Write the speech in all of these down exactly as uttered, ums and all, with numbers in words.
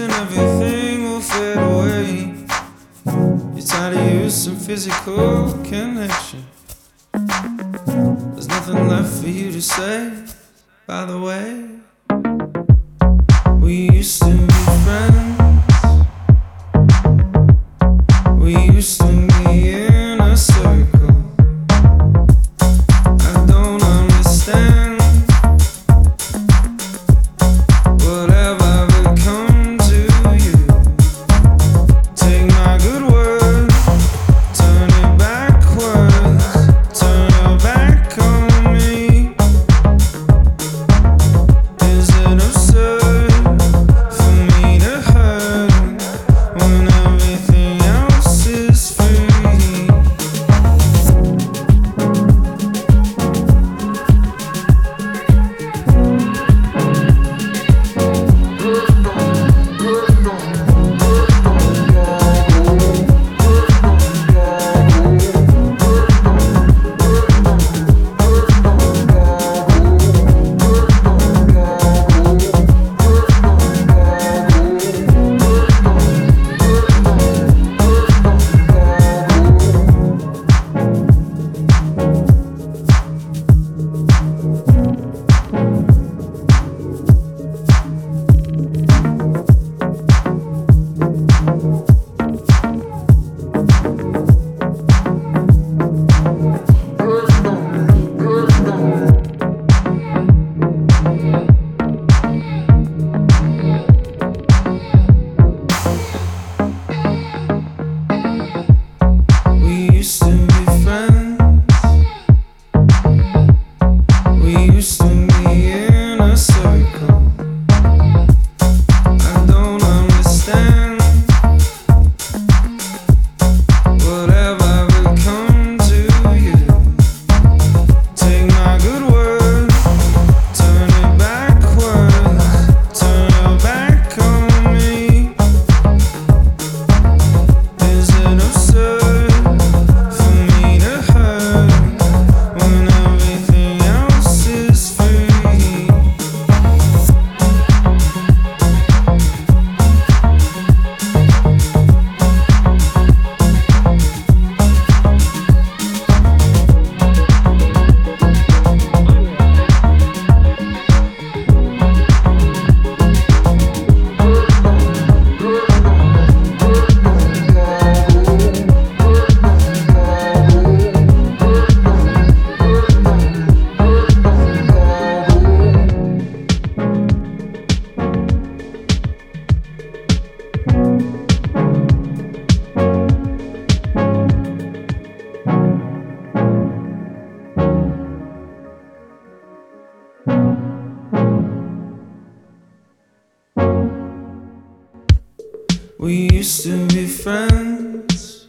and everything will fade away. You're tired of use some physical connection. There's nothing left for you to say, by the way. We used to be friends. We used to be in a circle. I don't understand what have I become to you. Take my good word, turn it backwards, turn your back on me. Is it absurd for me to hurt when everything else is free? We used to be friends. We used to be in a circle. I don't understand what have I become to you. Take my good word, turn it backwards, turn your back on me. Is it absurd for me to hurt when everything else is free? We used to be friends.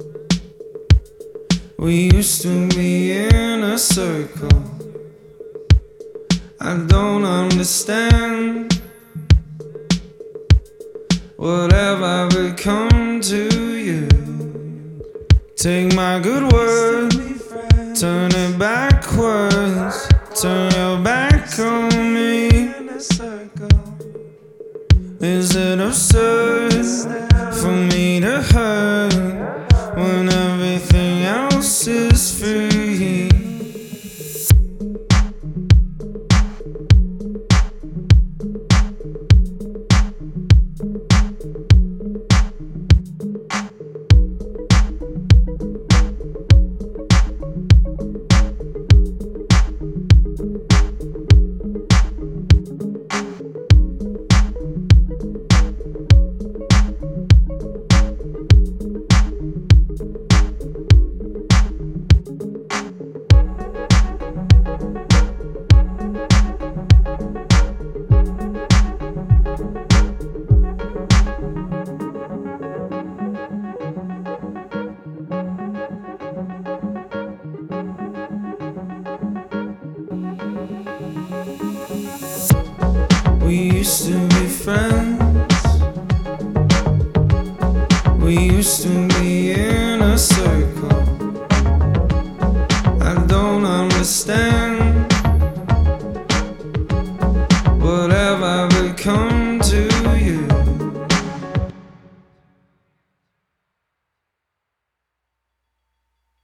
We used to be in a circle. I don't understand what have I become to you. Take my good word, turn it backwards, turn your back on me. Is it absurd for me to hurt